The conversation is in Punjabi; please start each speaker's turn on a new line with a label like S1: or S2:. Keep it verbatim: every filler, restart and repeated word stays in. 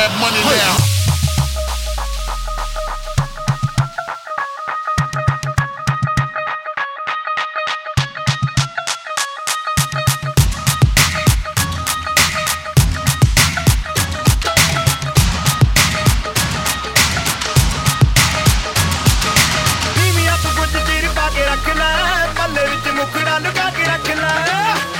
S1: that money now.
S2: ਨੀਵੀਆਂ ਤੋਂ ਕੁਝ ਚਿਰ ਪਾ ਕੇ ਰੱਖ ਲੈ, ਪੱਲੇ ਵਿੱਚ ਮੁਖੜਾ ਲੁਕਾ ਕੇ ਰੱਖ ਲੈ।